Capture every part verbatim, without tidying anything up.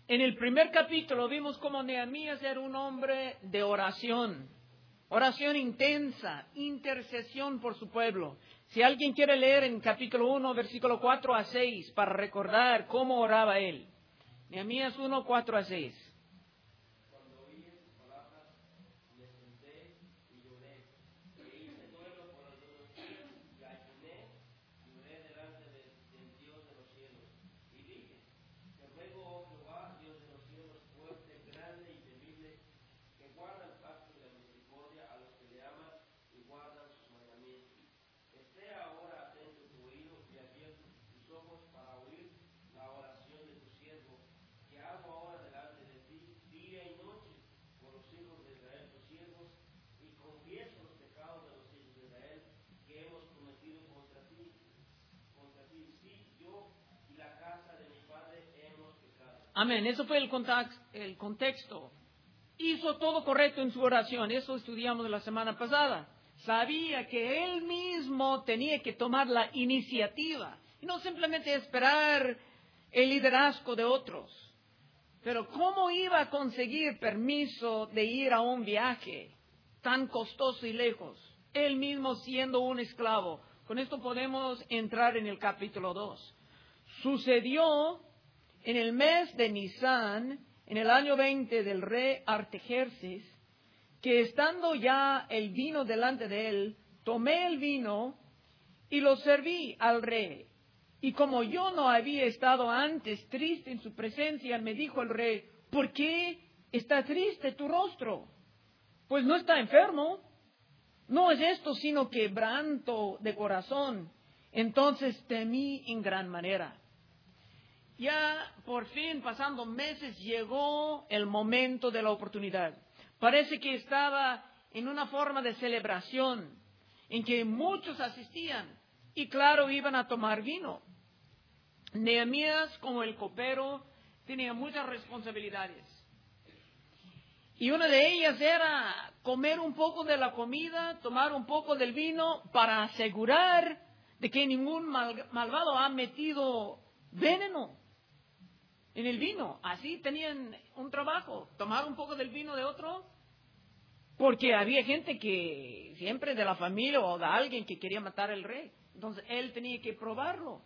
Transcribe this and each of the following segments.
En el primer capítulo vimos cómo Nehemías era un hombre de oración. Oración intensa, intercesión por su pueblo. Si alguien quiere leer en capítulo uno, versículo cuatro a seis, para recordar cómo oraba él. Nehemías uno, cuatro a seis. Amén, eso fue el, contact, el contexto. Hizo todo correcto en su oración, eso estudiamos la semana pasada. Sabía que él mismo tenía que tomar la iniciativa y no simplemente esperar el liderazgo de otros. Pero ¿cómo iba a conseguir permiso de ir a un viaje tan costoso y lejos? Él mismo siendo un esclavo. Con esto podemos entrar en el capítulo dos. Sucedió en el mes de Nisán, en el año veinte del rey Artajerjes, que estando ya el vino delante de él, tomé el vino y lo serví al rey. Y como yo no había estado antes triste en su presencia, me dijo el rey, ¿por qué está triste tu rostro? Pues no está enfermo. No es esto sino quebranto de corazón. Entonces temí en gran manera. Ya por fin, pasando meses, llegó el momento de la oportunidad. Parece que estaba en una forma de celebración, en que muchos asistían y claro, iban a tomar vino. Nehemías, como el copero, tenía muchas responsabilidades. Y una de ellas era comer un poco de la comida, tomar un poco del vino para asegurar de que ningún mal, malvado ha metido veneno en el vino. Así tenían un trabajo, tomar un poco del vino de otro, porque había gente que siempre de la familia o de alguien que quería matar al rey. Entonces él tenía que probarlo.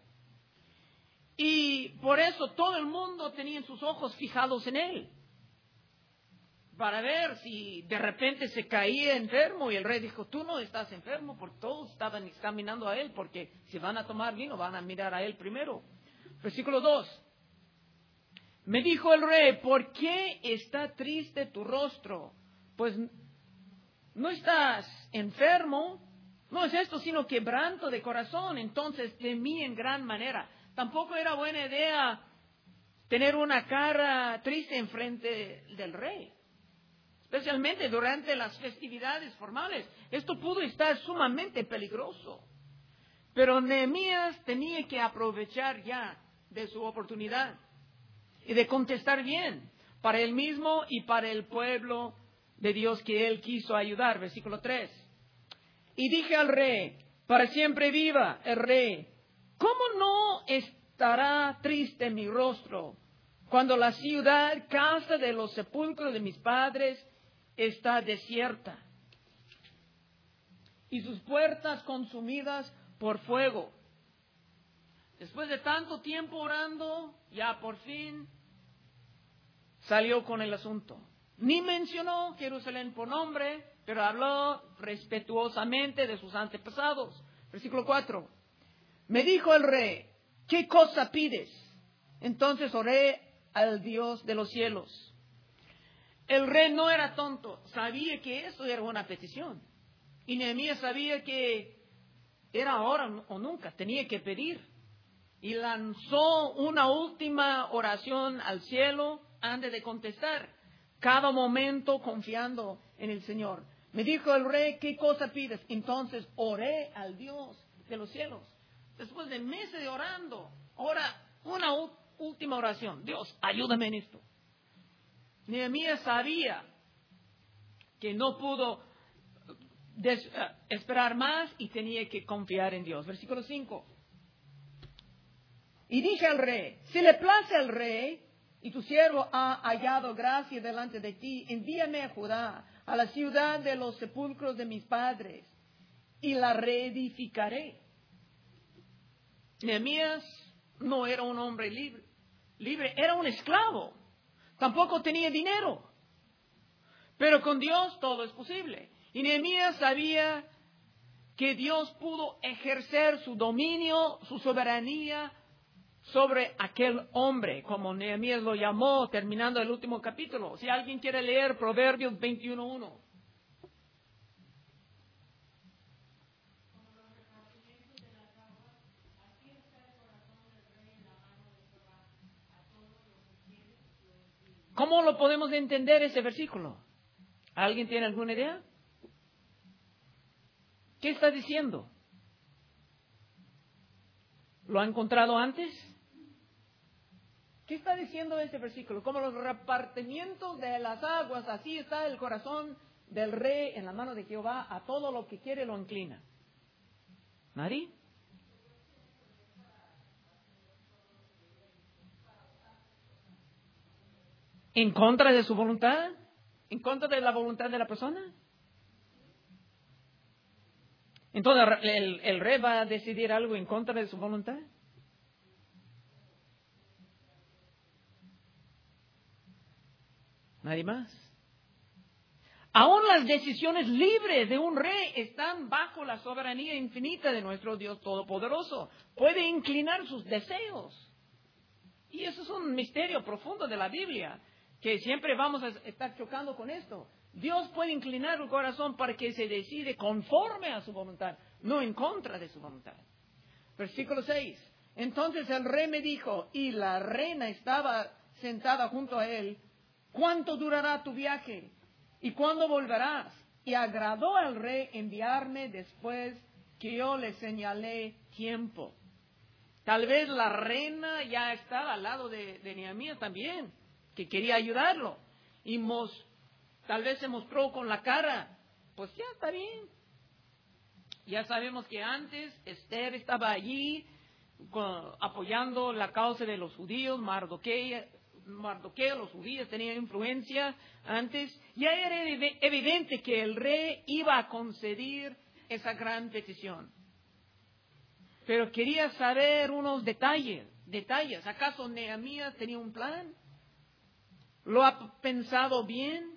Y por eso todo el mundo tenía sus ojos fijados en él, para ver si de repente se caía enfermo. Y el rey dijo, tú no estás enfermo, porque todos estaban examinando a él, porque si van a tomar vino van a mirar a él primero. Versículo dos. Me dijo el rey, ¿por qué está triste tu rostro? Pues no estás enfermo, no es esto sino quebranto de corazón. Entonces temí en gran manera. Tampoco era buena idea tener una cara triste enfrente del rey, especialmente durante las festividades formales. Esto pudo estar sumamente peligroso. Pero Nehemías tenía que aprovechar ya de su oportunidad y de contestar bien para él mismo y para el pueblo de Dios que él quiso ayudar. Versículo tres. Y dije al rey, para siempre viva el rey, ¿cómo no estará triste mi rostro cuando la ciudad, casa de los sepulcros de mis padres, está desierta y sus puertas consumidas por fuego? Después de tanto tiempo orando, ya por fin salió con el asunto. Ni mencionó Jerusalén por nombre, pero habló respetuosamente de sus antepasados. Versículo cuatro. Me dijo el rey, ¿qué cosa pides? Entonces oré al Dios de los cielos. El rey no era tonto, sabía que eso era una petición. Y Nehemías sabía que era ahora o nunca, tenía que pedir. Y lanzó una última oración al cielo antes de contestar, cada momento confiando en el Señor. Me dijo el rey, ¿qué cosa pides? Entonces oré al Dios de los cielos. Después de meses de orando, ahora una u- última oración. Dios, ayúdame en esto. Nehemías sabía que no pudo des, uh, esperar más y tenía que confiar en Dios. Versículo cinco. Y dije al rey, si le place al rey, y tu siervo ha hallado gracia delante de ti. Envíame a Judá, a la ciudad de los sepulcros de mis padres, y la reedificaré. Nehemías no era un hombre libre, libre, era un esclavo. Tampoco tenía dinero. Pero con Dios todo es posible. Y Nehemías sabía que Dios pudo ejercer su dominio, su soberanía sobre aquel hombre, como Nehemías lo llamó, terminando el último capítulo. Si alguien quiere leer Proverbios veintiuno uno. ¿Cómo lo podemos entender ese versículo? ¿Alguien tiene alguna idea? ¿Qué está diciendo? ¿Lo ha encontrado antes? ¿Qué está diciendo ese versículo? Como los repartimientos de las aguas, así está el corazón del rey en la mano de Jehová, a todo lo que quiere lo inclina. ¿Nadie? ¿En contra de su voluntad? ¿En contra de la voluntad de la persona? Entonces, ¿el, el rey va a decidir algo en contra de su voluntad? Nadie más. Aún las decisiones libres de un rey están bajo la soberanía infinita de nuestro Dios Todopoderoso. Puede inclinar sus deseos. Y eso es un misterio profundo de la Biblia, que siempre vamos a estar chocando con esto. Dios puede inclinar el corazón para que se decide conforme a su voluntad, no en contra de su voluntad. Versículo seis. Entonces el rey me dijo, y la reina estaba sentada junto a él, ¿cuánto durará tu viaje? ¿Y cuándo volverás? Y agradó al rey enviarme después que yo le señalé tiempo. Tal vez la reina ya estaba al lado de, de Nehemías también, que quería ayudarlo. Y mos, tal vez se mostró con la cara, pues ya está bien. Ya sabemos que antes Esther estaba allí con, apoyando la causa de los judíos. Mardoqueo, Mardoqueo, los judíos tenían influencia antes. Ya era evidente que el rey iba a conceder esa gran petición. Pero quería saber unos detalles, detalles. ¿Acaso Nehemías tenía un plan? ¿Lo ha pensado bien?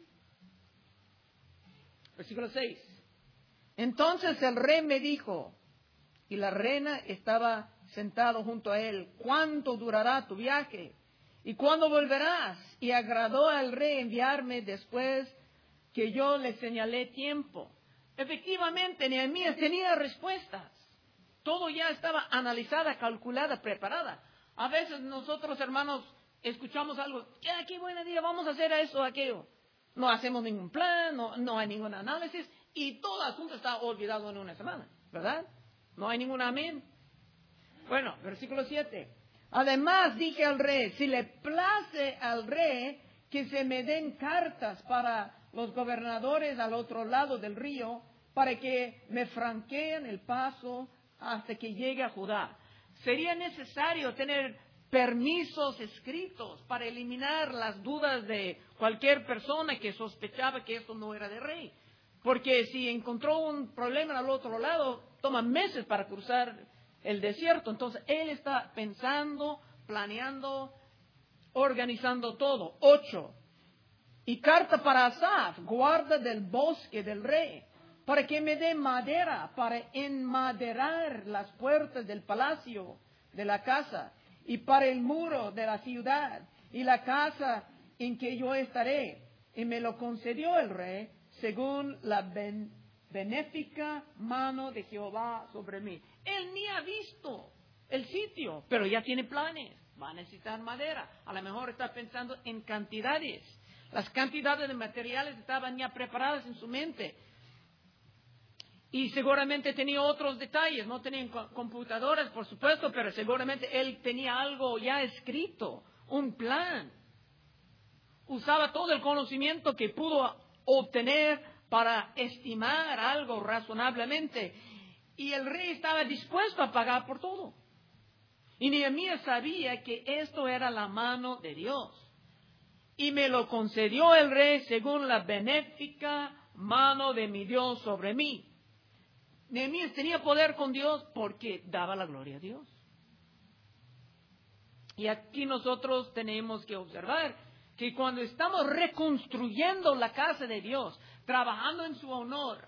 Versículo seis. Entonces el rey me dijo, y la reina estaba sentado junto a él, ¿cuánto durará tu viaje? ¿Y cuándo volverás? Y agradó al rey enviarme después que yo le señalé tiempo. Efectivamente, Nehemías tenía respuestas. Todo ya estaba analizada, calculada, preparada. A veces nosotros, hermanos, escuchamos algo, ya, qué buen día, vamos a hacer eso o aquello. No hacemos ningún plan, no, no hay ningún análisis, y todo el asunto está olvidado en una semana, ¿verdad? No hay ningún amén. Bueno, versículo siete. Además dije al rey, si le place al rey que se me den cartas para los gobernadores al otro lado del río, para que me franqueen el paso hasta que llegue a Judá. Sería necesario tener permisos escritos para eliminar las dudas de cualquier persona que sospechaba que esto no era de rey. Porque si encontró un problema al otro lado, toma meses para cruzar el desierto. Entonces, él está pensando, planeando, organizando todo. Ocho. Y carta para Asaf, guarda del bosque del rey, para que me dé madera para enmaderar las puertas del palacio de la casa y para el muro de la ciudad y la casa en que yo estaré. Y me lo concedió el rey según la ben, benéfica mano de Jehová sobre mí. Él ni ha visto el sitio, pero ya tiene planes. Va a necesitar madera. A lo mejor está pensando en cantidades. Las cantidades de materiales estaban ya preparadas en su mente. Y seguramente tenía otros detalles. No tenía computadoras, por supuesto, pero seguramente él tenía algo ya escrito, un plan. Usaba todo el conocimiento que pudo obtener para estimar algo razonablemente. Y el rey estaba dispuesto a pagar por todo. Y Nehemías sabía que esto era la mano de Dios. y me lo concedió el rey según la benéfica mano de mi Dios sobre mí. Nehemías tenía poder con Dios porque daba la gloria a Dios. Y aquí nosotros tenemos que observar que cuando estamos reconstruyendo la casa de Dios, trabajando en su honor,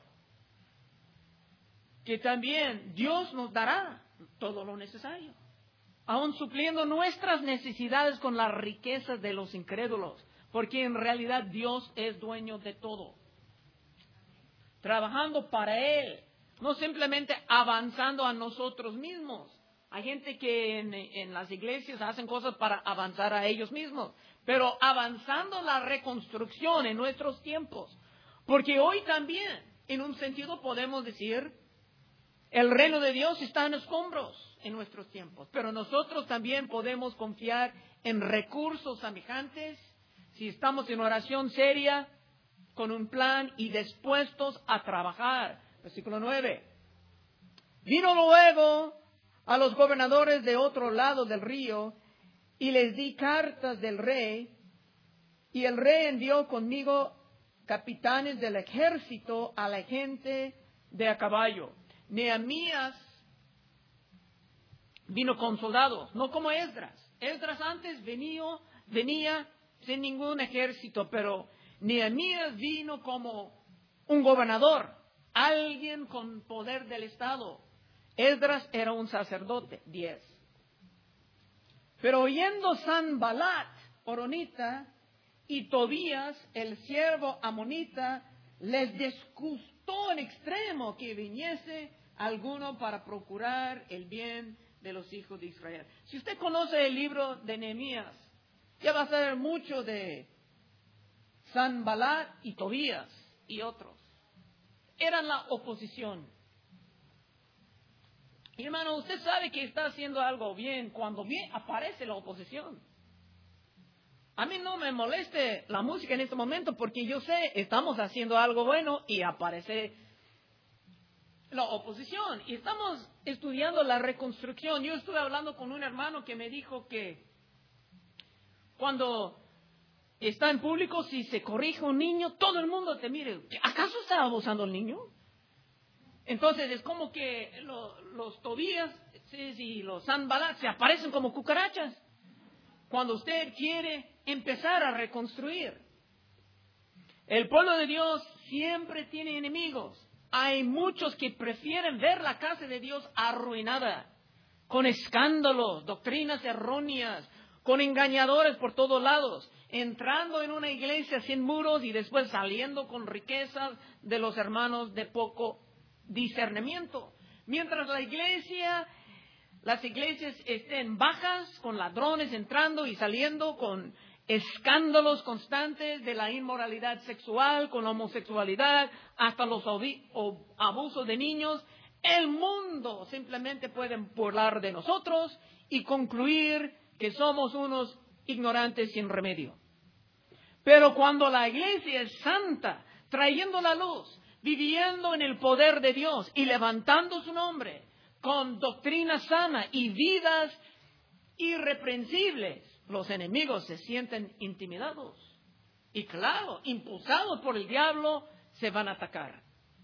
que también Dios nos dará todo lo necesario, aun supliendo nuestras necesidades con las riquezas de los incrédulos, porque en realidad Dios es dueño de todo. Trabajando para Él, no simplemente avanzando a nosotros mismos. Hay gente que en, en las iglesias hacen cosas para avanzar a ellos mismos, pero avanzando la reconstrucción en nuestros tiempos. Porque hoy también, en un sentido, podemos decir, el reino de Dios está en escombros en nuestros tiempos, pero nosotros también podemos confiar en recursos semejantes si estamos en oración seria, con un plan y dispuestos a trabajar. Versículo nueve. Vino luego a los gobernadores de otro lado del río y les di cartas del rey, y el rey envió conmigo capitanes del ejército a la gente de a caballo. Nehemías vino con soldados, no como Esdras. Esdras antes venía, venía sin ningún ejército, pero Nehemías vino como un gobernador, alguien con poder del Estado. Esdras era un sacerdote. Diez. Pero oyendo Sanballat, horonita, y Tobías, el siervo amonita, les disgustó en extremo que viniese alguno para procurar el bien de los hijos de Israel. Si usted conoce el libro de Nehemías, ya va a saber mucho de Sanballat y Tobías y otros. Eran la oposición. Y hermano, usted sabe que está haciendo algo bien cuando bien aparece la oposición. A mí no me moleste la música en este momento porque yo sé, estamos haciendo algo bueno y aparece la oposición. Y estamos estudiando la reconstrucción. Yo estuve hablando con un hermano que me dijo que cuando está en público, si se corrige un niño, todo el mundo te mire. ¿Acaso está abusando el niño? Entonces es como que lo, los Tobías y los Sanballat se aparecen como cucarachas cuando usted quiere empezar a reconstruir. El pueblo de Dios siempre tiene enemigos. Hay muchos que prefieren ver la casa de Dios arruinada, con escándalos, doctrinas erróneas, con engañadores por todos lados, entrando en una iglesia sin muros y después saliendo con riquezas de los hermanos de poco discernimiento. Mientras la iglesia, las iglesias estén bajas, con ladrones entrando y saliendo, con escándalos constantes de la inmoralidad sexual, con la homosexualidad, hasta los abusos de niños, el mundo simplemente puede burlar de nosotros y concluir que somos unos ignorantes sin remedio. Pero cuando la iglesia es santa, trayendo la luz, viviendo en el poder de Dios y levantando su nombre con doctrina sana y vidas irreprensibles, los enemigos se sienten intimidados. Y claro, impulsados por el diablo, se van a atacar.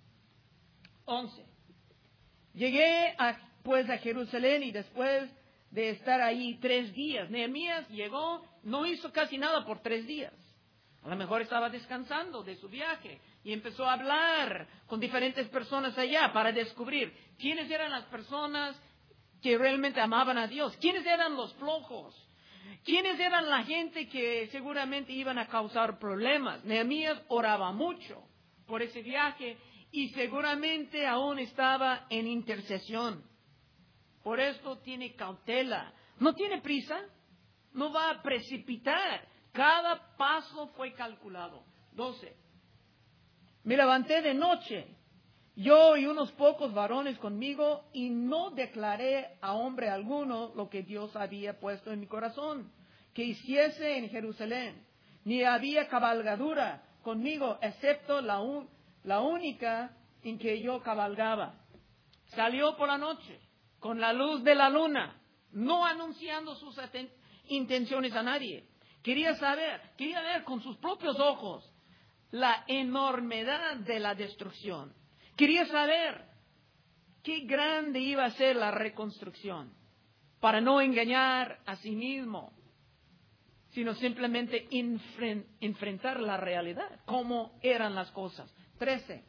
Once. Llegué a, pues a Jerusalén y después de estar ahí tres días, Nehemías llegó, no hizo casi nada por tres días. A lo mejor estaba descansando de su viaje y empezó a hablar con diferentes personas allá para descubrir quiénes eran las personas que realmente amaban a Dios, quiénes eran los flojos, quiénes eran la gente que seguramente iban a causar problemas. Nehemías oraba mucho por ese viaje y seguramente aún estaba en intercesión. Por esto tiene cautela, no tiene prisa, no va a precipitar. Cada paso fue calculado. doce. Me levanté de noche, yo y unos pocos varones conmigo, y no declaré a hombre alguno lo que Dios había puesto en mi corazón, que hiciese en Jerusalén. Ni había cabalgadura conmigo, excepto la, un, la única en que yo cabalgaba. Salió por la noche, con la luz de la luna, no anunciando sus intenciones a nadie. Quería saber, quería ver con sus propios ojos la enormidad de la destrucción. Quería saber qué grande iba a ser la reconstrucción, para no engañar a sí mismo, sino simplemente enfren- enfrentar la realidad, cómo eran las cosas. Trece.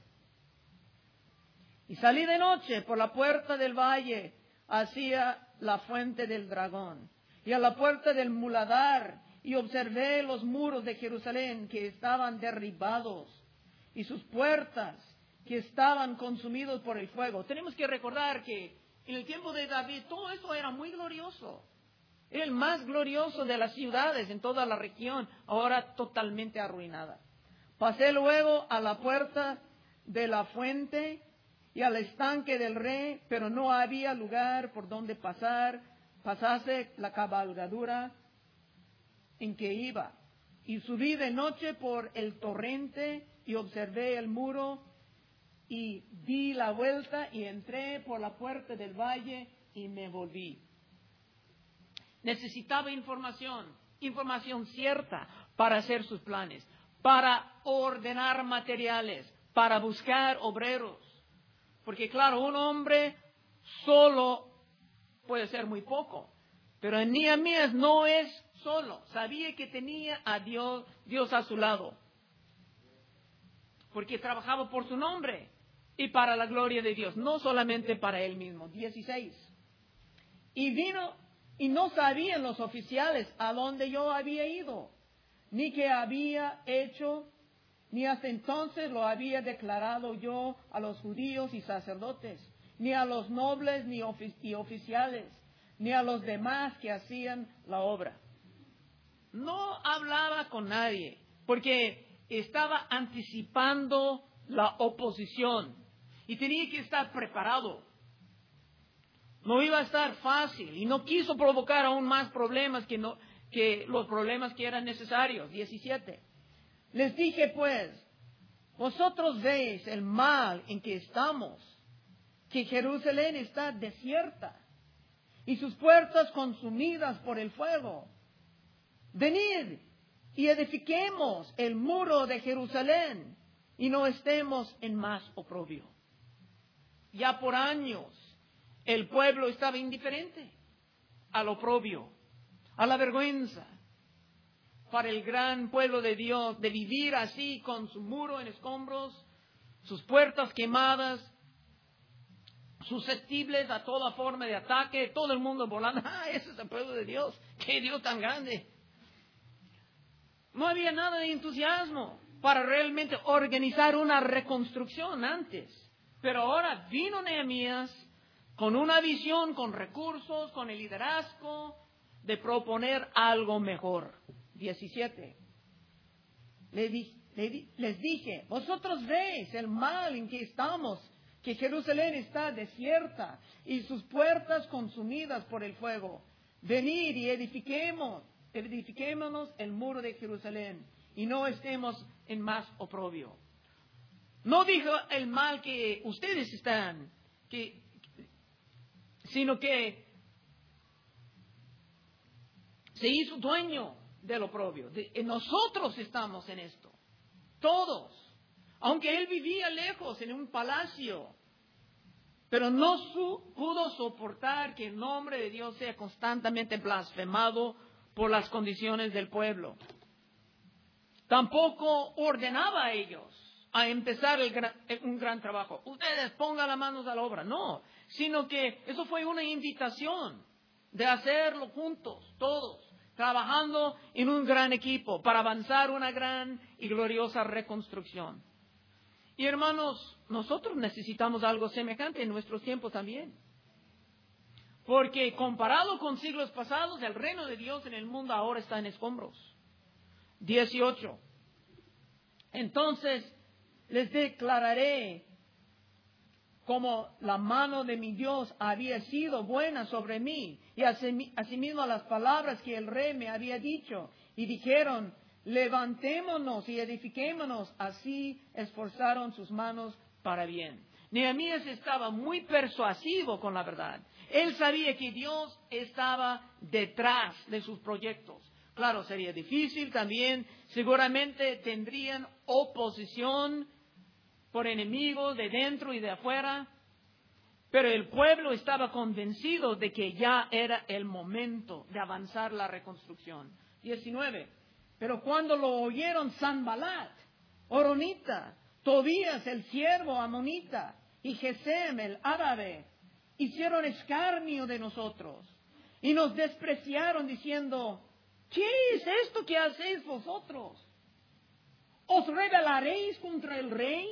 Y salí de noche por la puerta del valle hacia la fuente del dragón y a la puerta del muladar, y observé los muros de Jerusalén que estaban derribados y sus puertas que estaban consumidos por el fuego. Tenemos que recordar que en el tiempo de David todo eso era muy glorioso. Era el más glorioso de las ciudades en toda la región, ahora totalmente arruinada. Pasé luego a la puerta de la fuente y al estanque del rey, pero no había lugar por donde pasar, pasase la cabalgadura en que iba. Y subí de noche por el torrente y observé el muro y di la vuelta y entré por la puerta del valle y me volví. Necesitaba información, información cierta para hacer sus planes, para ordenar materiales, para buscar obreros. Porque claro, un hombre solo puede ser muy poco, pero en Nehemías no es solo. Sabía que tenía a Dios, Dios a su lado, porque trabajaba por su nombre y para la gloria de Dios, no solamente para él mismo. dieciséis. Y vino y no sabían los oficiales a dónde yo había ido, ni qué había hecho, ni hasta entonces lo había declarado yo a los judíos y sacerdotes, ni a los nobles ni ofi- y oficiales, ni a los demás que hacían la obra. No hablaba con nadie, porque estaba anticipando la oposición y tenía que estar preparado. No iba a estar fácil y no quiso provocar aún más problemas que, no, que los problemas que eran necesarios. diecisiete. Les dije pues, vosotros veis el mal en que estamos, que Jerusalén está desierta y sus puertas consumidas por el fuego. Venid y edifiquemos el muro de Jerusalén y no estemos en más oprobio. Ya por años el pueblo estaba indiferente al oprobio, a la vergüenza. Para el gran pueblo de Dios, de vivir así con su muro en escombros, sus puertas quemadas, susceptibles a toda forma de ataque, todo el mundo volando. ¡Ah, ese es el pueblo de Dios! ¡Qué Dios tan grande! No había nada de entusiasmo para realmente organizar una reconstrucción antes. Pero ahora vino Nehemías con una visión, con recursos, con el liderazgo de proponer algo mejor. diecisiete. Les, di, les, di, les dije, vosotros veis el mal en que estamos, que Jerusalén está desierta y sus puertas consumidas por el fuego. Venid y edifiquemos, edifiquémonos el muro de Jerusalén y no estemos en más oprobio. No dijo el mal que ustedes están, que, sino que se hizo dueño del oprobio. De, nosotros estamos en esto, todos. Aunque él vivía lejos en un palacio, pero no su, pudo soportar que el nombre de Dios sea constantemente blasfemado por las condiciones del pueblo. Tampoco ordenaba a ellos a empezar el gran, un gran trabajo. Ustedes pongan las manos a la obra. No, sino que eso fue una invitación de hacerlo juntos, todos, trabajando en un gran equipo para avanzar una gran y gloriosa reconstrucción. Y hermanos, nosotros necesitamos algo semejante en nuestros tiempos también. Porque comparado con siglos pasados, el reino de Dios en el mundo ahora está en escombros. dieciocho. Entonces les declararé como la mano de mi Dios había sido buena sobre mí, y asimismo las palabras que el rey me había dicho, y dijeron, levantémonos y edifiquémonos, así esforzaron sus manos para bien. Nehemías estaba muy persuasivo con la verdad. Él sabía que Dios estaba detrás de sus proyectos. Claro, sería difícil también. Seguramente tendrían oposición por enemigos de dentro y de afuera. Pero el pueblo estaba convencido de que ya era el momento de avanzar la reconstrucción. diecinueve. Pero cuando lo oyeron Sanbalat, Horonita, Tobías el siervo amonita y Gesem el árabe, hicieron escarnio de nosotros y nos despreciaron diciendo: ¿qué es esto que hacéis vosotros? ¿Os rebelaréis contra el rey?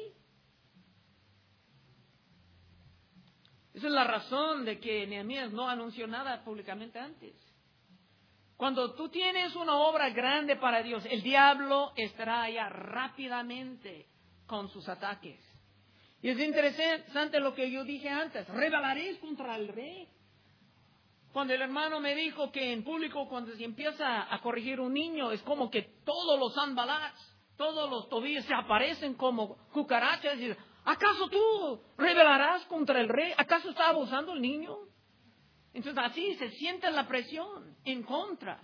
Esa es la razón de que Nehemías no anunció nada públicamente antes. Cuando tú tienes una obra grande para Dios, el diablo estará allá rápidamente con sus ataques. Y es interesante lo que yo dije antes: rebelaréis contra el rey. Cuando el hermano me dijo que en público, cuando se empieza a corregir un niño, es como que todos los Sanbalats, todos los Tobías se aparecen como cucarachas y dicen: ¿acaso tú rebelarás contra el rey? ¿Acaso está abusando el niño? Entonces así se siente la presión en contra.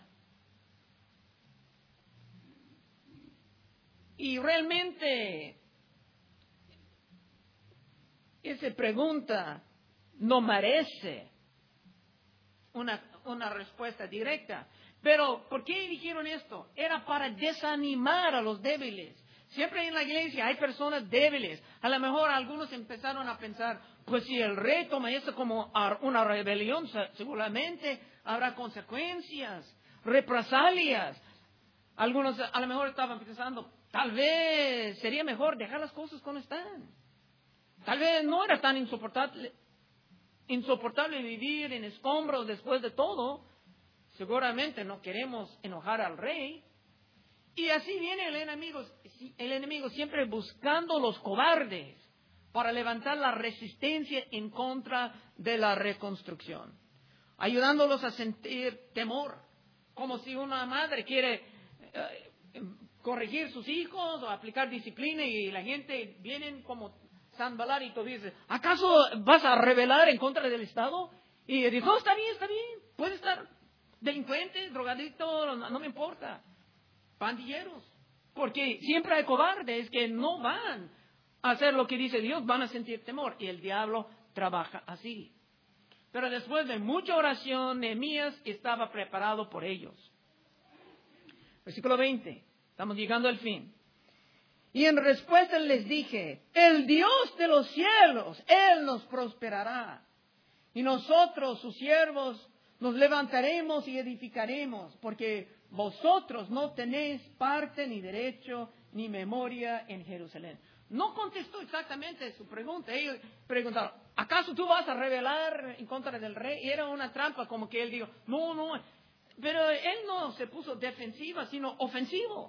Y realmente esa pregunta no merece una, una respuesta directa. Pero ¿por qué dijeron esto? Era para desanimar a los débiles. Siempre en la iglesia hay personas débiles. A lo mejor algunos empezaron a pensar: pues si el rey toma esto como una rebelión, seguramente habrá consecuencias, represalias. Algunos a lo mejor estaban pensando: tal vez sería mejor dejar las cosas como están. Tal vez no era tan insoportable, insoportable vivir en escombros después de todo. Seguramente no queremos enojar al rey. Y así viene el enemigo, el enemigo siempre buscando los cobardes para levantar la resistencia en contra de la reconstrucción, ayudándolos a sentir temor, como si una madre quiere eh, corregir sus hijos o aplicar disciplina y la gente viene como Sanbalat y Tobías dice: ¿acaso vas a rebelar en contra del Estado? Y dice: no, está bien, está bien, puede estar delincuente, drogadicto, no, no me importa. Pandilleros, porque siempre hay cobardes que no van a hacer lo que dice Dios, van a sentir temor, y el diablo trabaja así. Pero después de mucha oración, Nehemías estaba preparado por ellos. Versículo veinte, estamos llegando al fin. Y en respuesta les dije: el Dios de los cielos, Él nos prosperará, y nosotros, sus siervos, nos levantaremos y edificaremos, porque vosotros no tenéis parte ni derecho ni memoria en Jerusalén. No contestó exactamente su pregunta. Ellos preguntaron: ¿acaso tú vas a rebelar en contra del rey? Y era una trampa, como que él dijo: no, no. Pero él no se puso defensiva, sino ofensivo.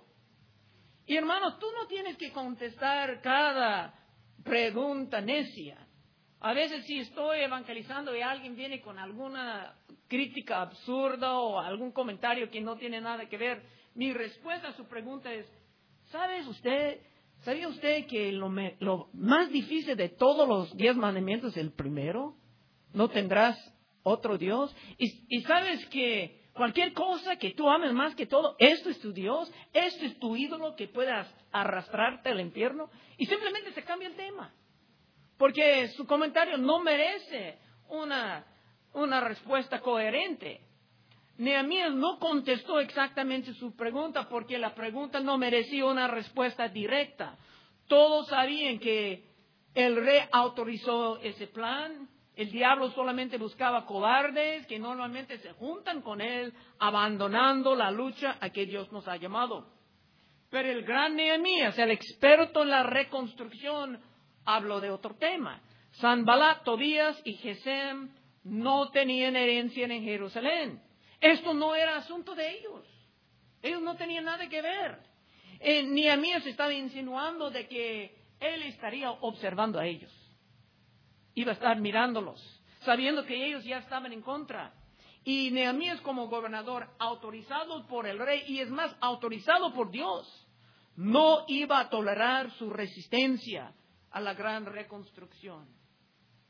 Y hermanos, tú no tienes que contestar cada pregunta necia. A veces si estoy evangelizando y alguien viene con alguna crítica absurda o algún comentario que no tiene nada que ver, mi respuesta a su pregunta es: ¿sabes usted, sabía usted que lo, me, lo más difícil de todos los diez mandamientos es el primero? No tendrás otro Dios. Y, y sabes que cualquier cosa que tú ames más que todo, esto es tu Dios, esto es tu ídolo que pueda arrastrarte al infierno. Y simplemente se cambia el tema, porque su comentario no merece una, una respuesta coherente. Nehemías no contestó exactamente su pregunta porque la pregunta no merecía una respuesta directa. Todos sabían que el rey autorizó ese plan. El diablo solamente buscaba cobardes que normalmente se juntan con él, abandonando la lucha a que Dios nos ha llamado. Pero el gran Nehemías, el experto en la reconstrucción, habló de otro tema. Sanbalat, Tobías y Gesem no tenían herencia en Jerusalén. Esto no era asunto de ellos. Ellos no tenían nada que ver. Eh, Nehemías estaba insinuando de que él estaría observando a ellos. Iba a estar mirándolos, sabiendo que ellos ya estaban en contra. Y Nehemías, como gobernador, autorizado por el rey, y es más, autorizado por Dios, no iba a tolerar su resistencia a la gran reconstrucción.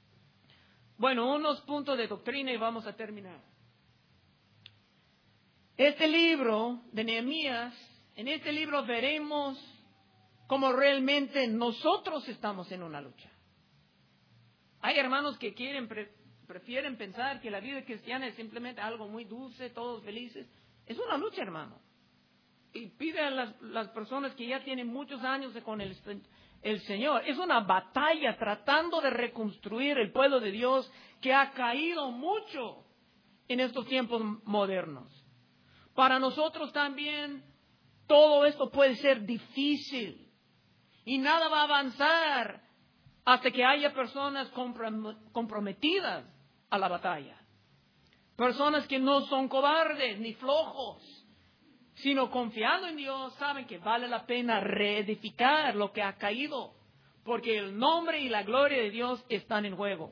Bueno, unos puntos de doctrina y vamos a terminar. Este libro de Nehemías, en este libro veremos cómo realmente nosotros estamos en una lucha. Hay hermanos que quieren, pre, prefieren pensar que la vida cristiana es simplemente algo muy dulce, todos felices. Es una lucha, hermano. Y pide a las, las personas que ya tienen muchos años con el, el Señor. Es una batalla tratando de reconstruir el pueblo de Dios que ha caído mucho en estos tiempos modernos. Para nosotros también todo esto puede ser difícil y nada va a avanzar hasta que haya personas comprometidas a la batalla. Personas que no son cobardes ni flojos, sino confiando en Dios, saben que vale la pena reedificar lo que ha caído, porque el nombre y la gloria de Dios están en juego.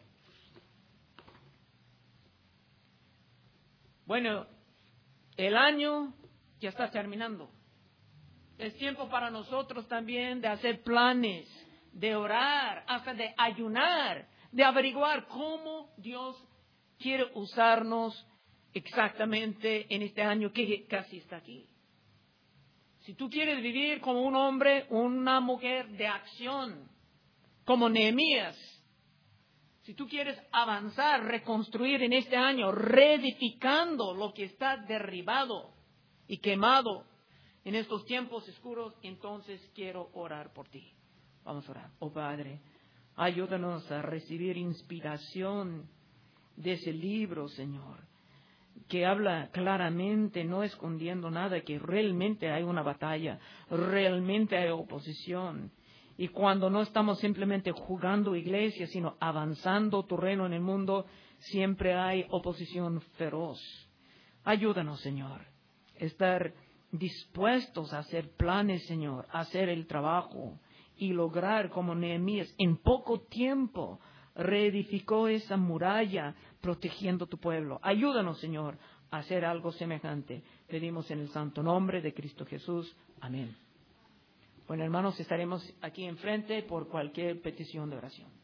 Bueno, el año ya está terminando. Es tiempo para nosotros también de hacer planes, de orar, hasta de ayunar, de averiguar cómo Dios quiere usarnos exactamente en este año que casi está aquí. Si tú quieres vivir como un hombre, una mujer de acción, como Nehemías, si tú quieres avanzar, reconstruir en este año, reedificando lo que está derribado y quemado en estos tiempos oscuros, entonces quiero orar por ti. Vamos a orar. Oh Padre, ayúdanos a recibir inspiración de ese libro, Señor, que habla claramente, no escondiendo nada, que realmente hay una batalla, realmente hay oposición. Y cuando no estamos simplemente jugando iglesia, sino avanzando tu reino en el mundo, siempre hay oposición feroz. Ayúdanos, Señor, a estar dispuestos a hacer planes, Señor, a hacer el trabajo y lograr, como Nehemías, en poco tiempo reedificó esa muralla protegiendo tu pueblo. Ayúdanos, Señor, a hacer algo semejante. Pedimos en el santo nombre de Cristo Jesús. Amén. Bueno, hermanos, estaremos aquí enfrente por cualquier petición de oración.